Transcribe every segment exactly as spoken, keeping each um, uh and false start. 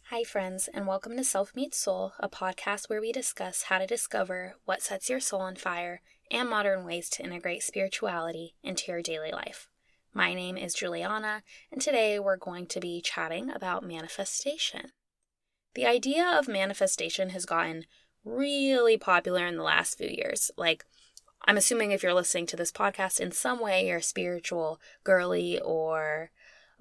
Hi, friends, and welcome to Self Meets Soul, a podcast where we discuss how to discover what sets your soul on fire and modern ways to integrate spirituality into your daily life. My name is Juliana, and today we're going to be chatting about manifestation. The idea of manifestation has gotten really popular in the last few years. Like, I'm assuming if you're listening to this podcast in some way, you're a spiritual girly or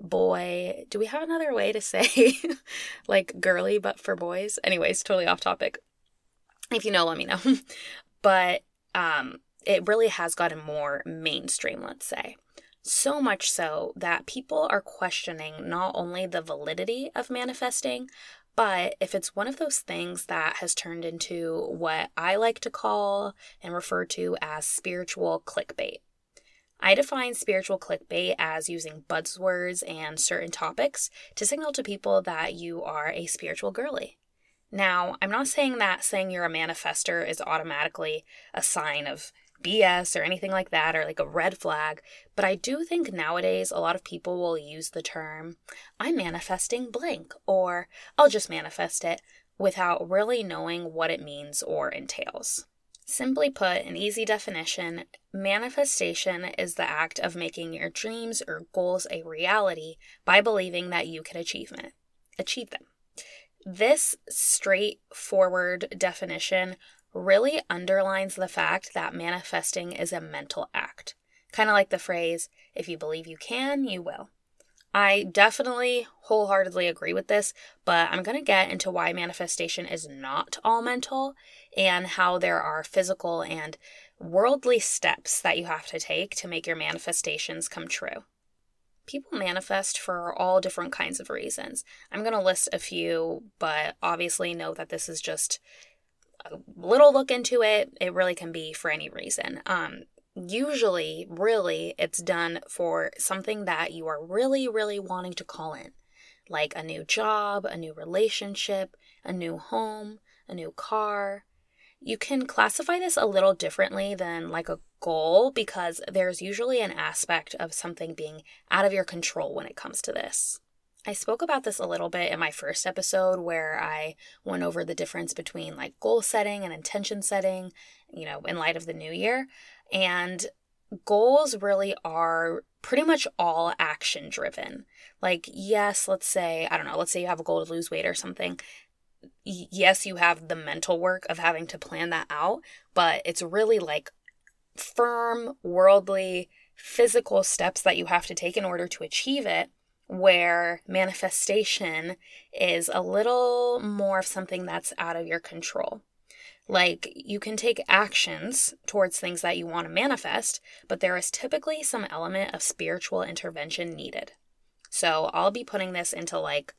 boy. Do we have another way to say like girly but for boys? Anyways, totally off topic. If you know, let me know. But um it really has gotten more mainstream, let's say. So much so that people are questioning not only the validity of manifesting, but if it's one of those things that has turned into what I like to call and refer to as spiritual clickbait. I define spiritual clickbait as using buzzwords and certain topics to signal to people that you are a spiritual girly. Now, I'm not saying that saying you're a manifester is automatically a sign of B S or anything like that, or like a red flag, but I do think nowadays a lot of people will use the term, I'm manifesting blank, or I'll just manifest it, without really knowing what it means or entails. Simply put, an easy definition, manifestation is the act of making your dreams or goals a reality by believing that you can achieve it, achieve them. This straightforward definition really underlines the fact that manifesting is a mental act. Kind of like the phrase, if you believe you can, you will. I definitely wholeheartedly agree with this, but I'm going to get into why manifestation is not all mental and how there are physical and worldly steps that you have to take to make your manifestations come true. People manifest for all different kinds of reasons. I'm going to list a few, but obviously know that this is just a little look into it. It really can be for any reason. Um, Usually, really, it's done for something that you are really, really wanting to call in, like a new job, a new relationship, a new home, a new car. You can classify this a little differently than like a goal because there's usually an aspect of something being out of your control when it comes to this. I spoke about this a little bit in my first episode where I went over the difference between like goal setting and intention setting, you know, in light of the new year. And goals really are pretty much all action driven. Like, yes, let's say, I don't know, let's say you have a goal to lose weight or something. Yes, you have the mental work of having to plan that out, but it's really like firm, worldly, physical steps that you have to take in order to achieve it, where manifestation is a little more of something that's out of your control. Like, you can take actions towards things that you want to manifest, but there is typically some element of spiritual intervention needed. So I'll be putting this into like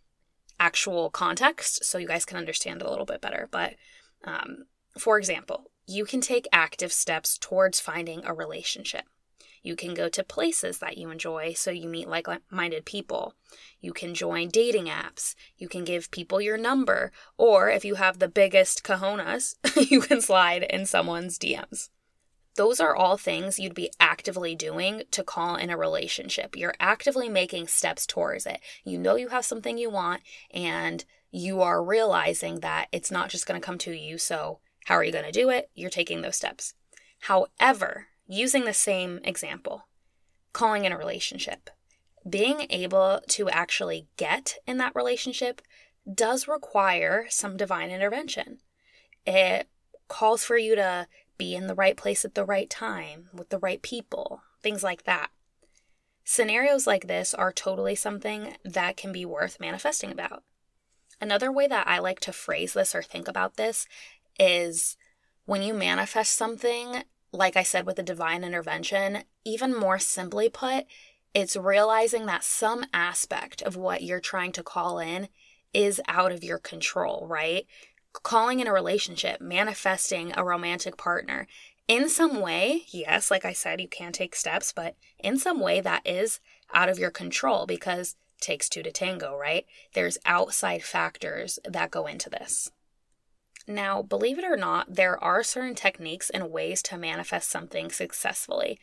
actual context so you guys can understand it a little bit better. But um, for example, you can take active steps towards finding a relationship. You can go to places that you enjoy so you meet like-minded people. You can join dating apps. You can give people your number. Or if you have the biggest cojones, you can slide in someone's D Ms. Those are all things you'd be actively doing to call in a relationship. You're actively making steps towards it. You know you have something you want and you are realizing that it's not just going to come to you. So how are you going to do it? You're taking those steps. However, using the same example, calling in a relationship, being able to actually get in that relationship does require some divine intervention. It calls for you to be in the right place at the right time with the right people, things like that. Scenarios like this are totally something that can be worth manifesting about. Another way that I like to phrase this or think about this is when you manifest something, like I said with the divine intervention, even more simply put, it's realizing that some aspect of what you're trying to call in is out of your control, right? Calling in a relationship, manifesting a romantic partner, in some way, yes, like I said, you can take steps, but in some way that is out of your control because it takes two to tango, right? There's outside factors that go into this. Now, believe it or not, there are certain techniques and ways to manifest something successfully.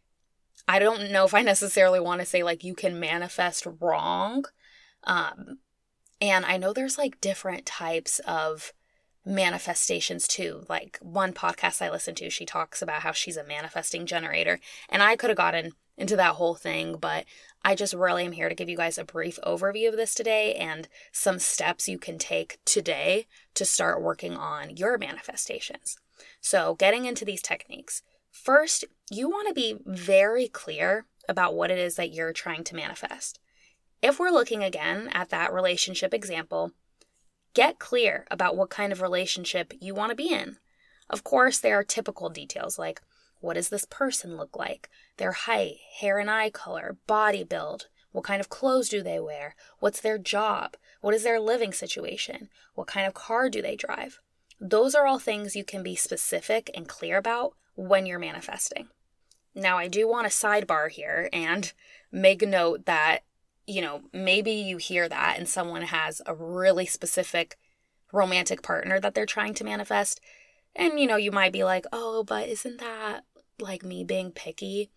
I don't know if I necessarily want to say like you can manifest wrong, um, And I know there's like different types of manifestations too. Like one podcast I listened to, she talks about how she's a manifesting generator. And I could have gotten into that whole thing, but I just really am here to give you guys a brief overview of this today and some steps you can take today to start working on your manifestations. So getting into these techniques, first, you want to be very clear about what it is that you're trying to manifest. If we're looking again at that relationship example, get clear about what kind of relationship you want to be in. Of course, there are typical details like, what does this person look like? Their height, hair and eye color, body build, what kind of clothes do they wear? What's their job? What is their living situation? What kind of car do they drive? Those are all things you can be specific and clear about when you're manifesting. Now, I do want to sidebar here and make note that, you know, maybe you hear that and someone has a really specific romantic partner that they're trying to manifest. And, you know, you might be like, oh, but isn't that like me being picky?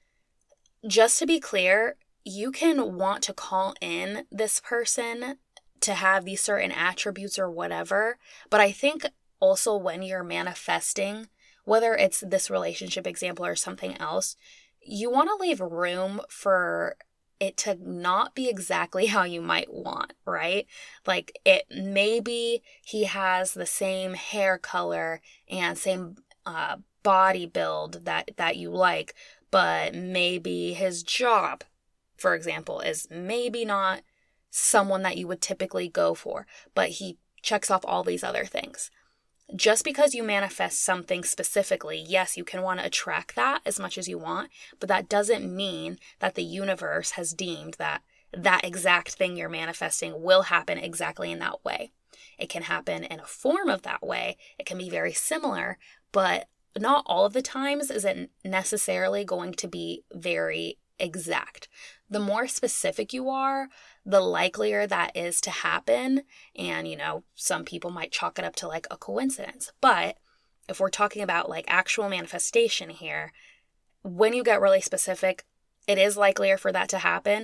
Just to be clear, you can want to call in this person to have these certain attributes or whatever. But I think also when you're manifesting, whether it's this relationship example or something else, you want to leave room for it to not be exactly how you might want, right? Like it maybe he has the same hair color and same uh, body build that, that you like, but maybe his job, for example, is maybe not someone that you would typically go for, but he checks off all these other things. Just because you manifest something specifically, yes, you can want to attract that as much as you want, but that doesn't mean that the universe has deemed that that exact thing you're manifesting will happen exactly in that way. It can happen in a form of that way. It can be very similar, but not all of the times is it necessarily going to be very exact. The more specific you are, the likelier that is to happen. And, you know, some people might chalk it up to like a coincidence. But if we're talking about like actual manifestation here, when you get really specific, it is likelier for that to happen.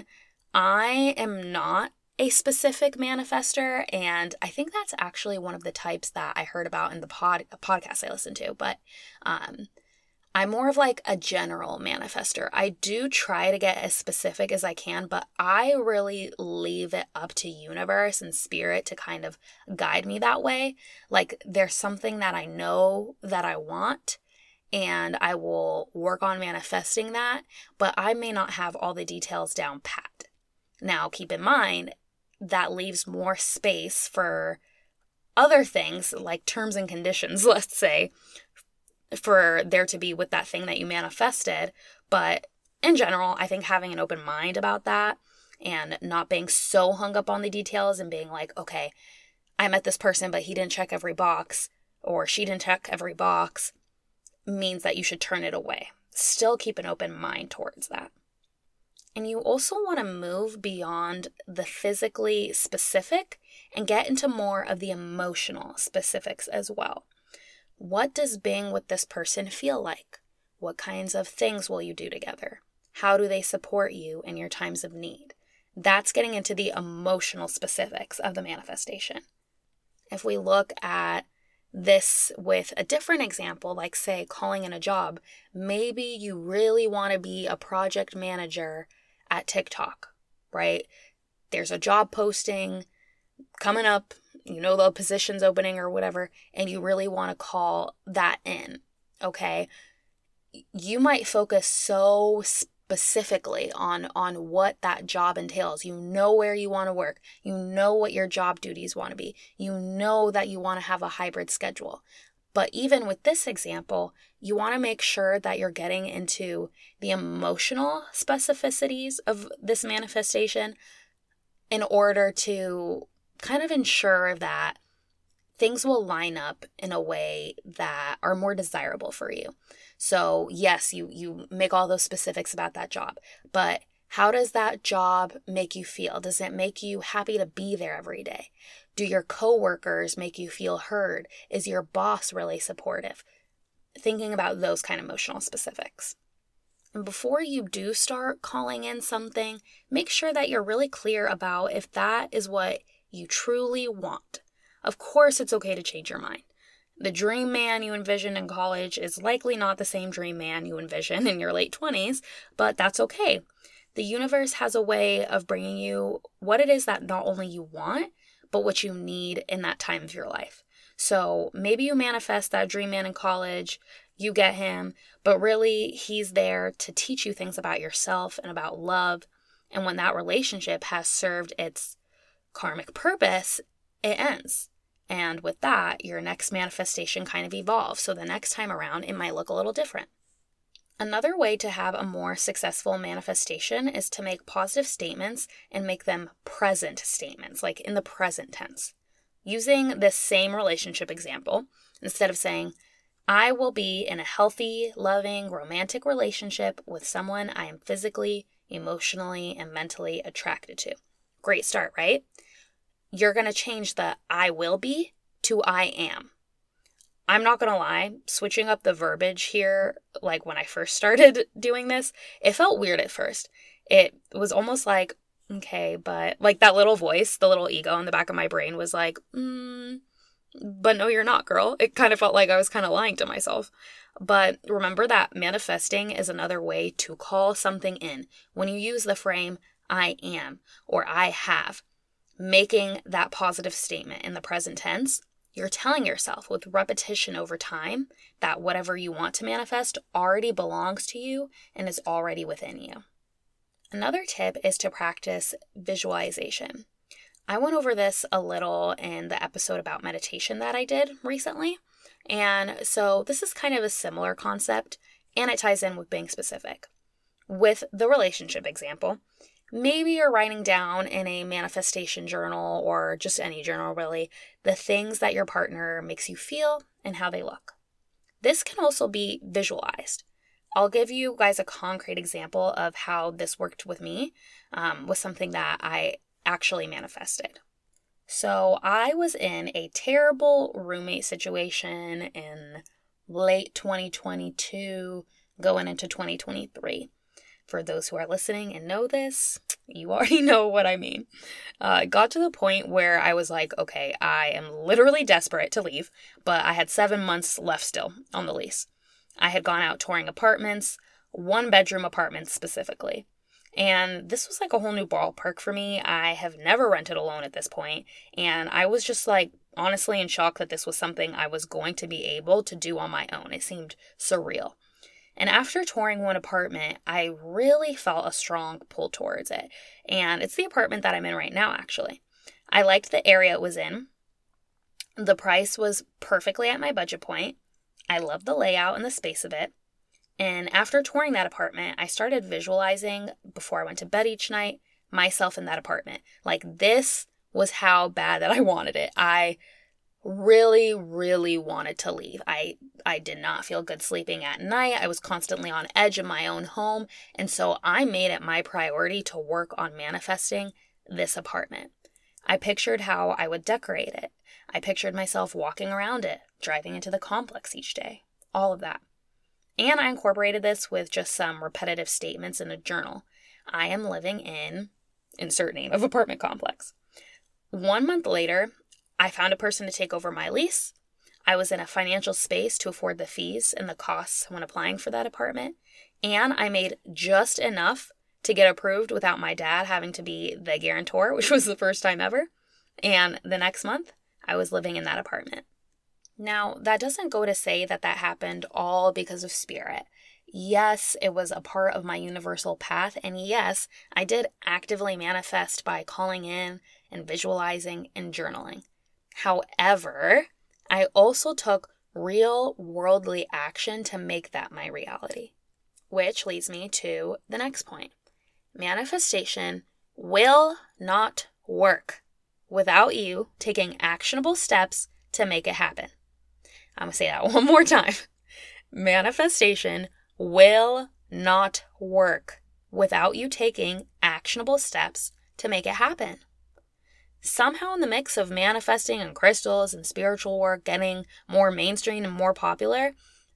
I am not a specific manifester, and I think that's actually one of the types that I heard about in the pod podcast I listened to. But um, I'm more of like a general manifester. I do try to get as specific as I can, but I really leave it up to universe and spirit to kind of guide me that way. Like there's something that I know that I want, and I will work on manifesting that, but I may not have all the details down pat. Now, keep in mind, that leaves more space for other things like terms and conditions, let's say, for there to be with that thing that you manifested. But in general, I think having an open mind about that and not being so hung up on the details and being like, okay, I met this person, but he didn't check every box or she didn't check every box, means that you should turn it away. Still keep an open mind towards that. And you also want to move beyond the physically specific and get into more of the emotional specifics as well. What does being with this person feel like? What kinds of things will you do together? How do they support you in your times of need? That's getting into the emotional specifics of the manifestation. If we look at this with a different example, like say calling in a job, maybe you really want to be a project manager at TikTok, right? There's a job posting coming up, you know, the position's opening or whatever, and you really want to call that in, okay? You might focus so specifically on, on what that job entails. You know where you want to work. You know what your job duties want to be. You know that you want to have a hybrid schedule. But even with this example, you want to make sure that you're getting into the emotional specificities of this manifestation in order to kind of ensure that things will line up in a way that are more desirable for you. So yes, you, you make all those specifics about that job, but how does that job make you feel? Does it make you happy to be there every day? Do your coworkers make you feel heard? Is your boss really supportive? Thinking about those kind of emotional specifics. And before you do start calling in something, make sure that you're really clear about if that is what you truly want. Of course, it's okay to change your mind. The dream man you envisioned in college is likely not the same dream man you envision in your late twenties, but that's okay. The universe has a way of bringing you what it is that not only you want, but what you need in that time of your life. So maybe you manifest that dream man in college, you get him, but really he's there to teach you things about yourself and about love. And when that relationship has served its karmic purpose, it ends. And with that, your next manifestation kind of evolves. So the next time around, it might look a little different. Another way to have a more successful manifestation is to make positive statements and make them present statements, like in the present tense. Using this same relationship example, instead of saying, I will be in a healthy, loving, romantic relationship with someone I am physically, emotionally, and mentally attracted to. Great start, right? You're going to change the I will be to I am. I'm not going to lie, switching up the verbiage here, like when I first started doing this, it felt weird at first. It was almost like, okay, but like that little voice, the little ego in the back of my brain was like, mm, but no, you're not, girl. It kind of felt like I was kind of lying to myself. But remember that manifesting is another way to call something in. When you use the frame, I am, or I have, making that positive statement in the present tense, you're telling yourself with repetition over time that whatever you want to manifest already belongs to you and is already within you. Another tip is to practice visualization. I went over this a little in the episode about meditation that I did recently. And so this is kind of a similar concept, and it ties in with being specific. With the relationship example, maybe you're writing down in a manifestation journal or just any journal really, the things that your partner makes you feel and how they look. This can also be visualized. I'll give you guys a concrete example of how this worked with me, um, with something that I actually manifested. So I was in a terrible roommate situation in late twenty twenty-two, going into twenty twenty-three. For those who are listening and know this, you already know what I mean. Uh, it got to the point where I was like, okay, I am literally desperate to leave, but I had seven months left still on the lease. I had gone out touring apartments, one bedroom apartments specifically. And this was like a whole new ballpark for me. I have never rented alone at this point, and I was just like honestly in shock that this was something I was going to be able to do on my own. It seemed surreal. And after touring one apartment, I really felt a strong pull towards it. And it's the apartment that I'm in right now, actually. I liked the area it was in. The price was perfectly at my budget point. I loved the layout and the space of it. And after touring that apartment, I started visualizing, before I went to bed each night, myself in that apartment. Like, this was how bad that I wanted it. I really, really wanted to leave. I I did not feel good sleeping at night. I was constantly on edge in my own home. And so I made it my priority to work on manifesting this apartment. I pictured how I would decorate it. I pictured myself walking around it, driving into the complex each day, all of that. And I incorporated this with just some repetitive statements in a journal. I am living in, insert name of apartment complex. One month later, I found a person to take over my lease. I was in a financial space to afford the fees and the costs when applying for that apartment. And I made just enough to get approved without my dad having to be the guarantor, which was the first time ever. And the next month, I was living in that apartment. Now, that doesn't go to say that that happened all because of spirit. Yes, it was a part of my universal path. And yes, I did actively manifest by calling in and visualizing and journaling. However, I also took real worldly action to make that my reality. Which leads me to the next point. Manifestation will not work without you taking actionable steps to make it happen. I'm going to say that one more time. Manifestation will not work without you taking actionable steps to make it happen. Somehow in the mix of manifesting and crystals and spiritual work getting more mainstream and more popular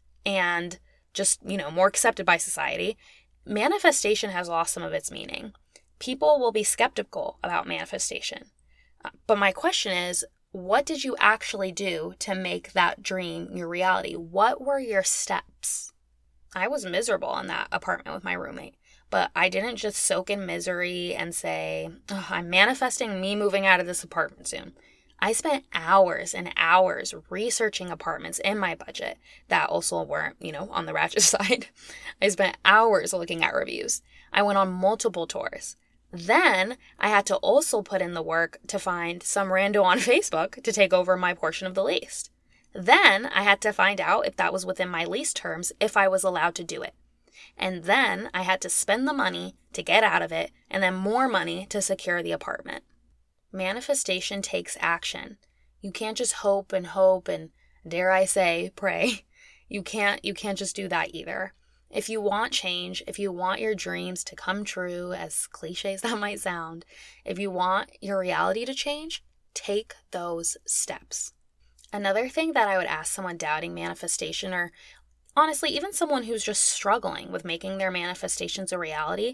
and just, you know, more accepted by society, manifestation has lost some of its meaning. People will be skeptical about manifestation. But my question is, what did you actually do to make that dream your reality? What were your steps? I was miserable in that apartment with my roommate, but I didn't just soak in misery and say, oh, I'm manifesting me moving out of this apartment soon. I spent hours and hours researching apartments in my budget that also weren't, you know, on the ratchet side. I spent hours looking at reviews. I went on multiple tours. Then I had to also put in the work to find some rando on Facebook to take over my portion of the lease. Then I had to find out if that was within my lease terms, if I was allowed to do it. And then I had to spend the money to get out of it, and then more money to secure the apartment. Manifestation takes action. You can't just hope and hope and, dare I say, pray. You can't, you can't just do that either. If you want change, if you want your dreams to come true, as cliche as that might sound, if you want your reality to change, take those steps. Another thing that I would ask someone doubting manifestation, or honestly, even someone who's just struggling with making their manifestations a reality,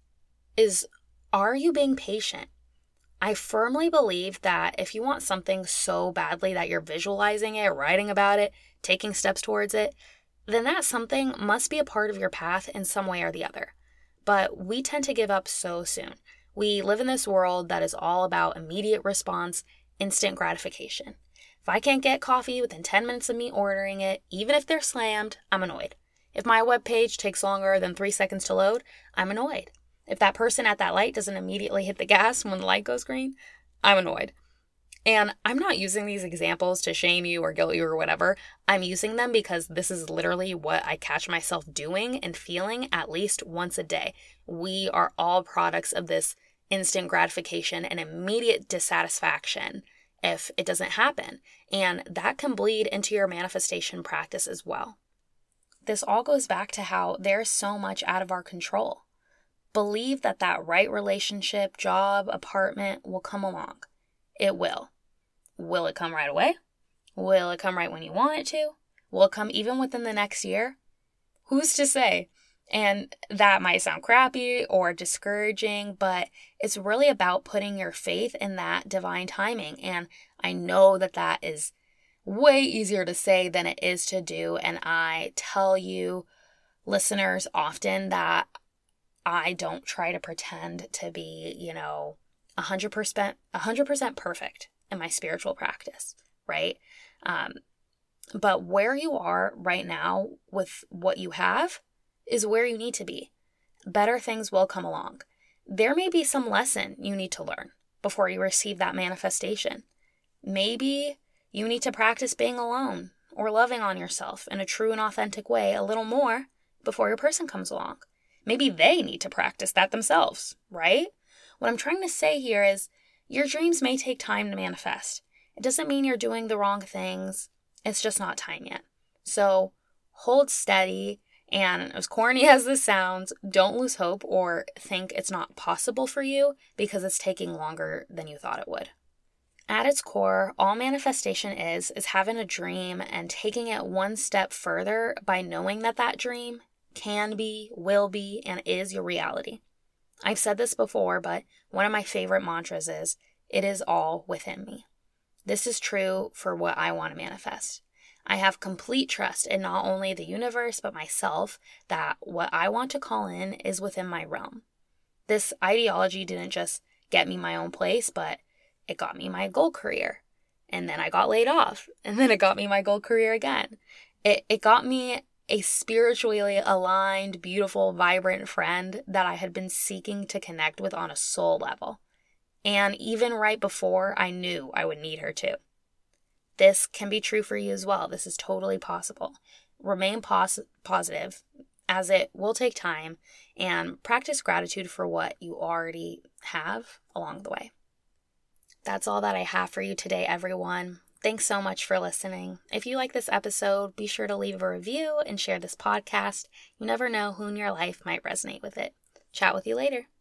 is, are you being patient? I firmly believe that if you want something so badly that you're visualizing it, writing about it, taking steps towards it, then that something must be a part of your path in some way or the other. But we tend to give up so soon. We live in this world that is all about immediate response, instant gratification. If I can't get coffee within ten minutes of me ordering it, even if they're slammed, I'm annoyed. If my webpage takes longer than three seconds to load, I'm annoyed. If that person at that light doesn't immediately hit the gas when the light goes green, I'm annoyed. And I'm not using these examples to shame you or guilt you or whatever. I'm using them because this is literally what I catch myself doing and feeling at least once a day. We are all products of this instant gratification and immediate dissatisfaction if it doesn't happen. And that can bleed into your manifestation practice as well. This all goes back to how there's so much out of our control. Believe that that right relationship, job, apartment will come along. It will. Will it come right away? Will it come right when you want it to? Will it come even within the next year? Who's to say? And that might sound crappy or discouraging, but it's really about putting your faith in that divine timing. And I know that that is way easier to say than it is to do. And I tell you, listeners, often that I don't try to pretend to be, you know, one hundred percent, one hundred percent perfect in my spiritual practice, right? Um, but where you are right now with what you have is where you need to be. Better things will come along. There may be some lesson you need to learn before you receive that manifestation. Maybe you need to practice being alone or loving on yourself in a true and authentic way a little more before your person comes along. Maybe they need to practice that themselves, right? What I'm trying to say here is your dreams may take time to manifest. It doesn't mean you're doing the wrong things. It's just not time yet. So hold steady, and as corny as this sounds, don't lose hope or think it's not possible for you because it's taking longer than you thought it would. At its core, all manifestation is, is having a dream and taking it one step further by knowing that that dream can be, will be, and is your reality. I've said this before, but one of my favorite mantras is, it is all within me. This is true for what I want to manifest. I have complete trust in not only the universe, but myself, that what I want to call in is within my realm. This ideology didn't just get me my own place, but it got me my gold career. And then I got laid off. And then it got me my gold career again. It, it got me a spiritually aligned, beautiful, vibrant friend that I had been seeking to connect with on a soul level. And even right before, I knew I would need her too. This can be true for you as well. This is totally possible. Remain pos- positive, as it will take time, and practice gratitude for what you already have along the way. That's all that I have for you today, everyone. Thanks so much for listening. If you like this episode, be sure to leave a review and share this podcast. You never know who in your life might resonate with it. Chat with you later.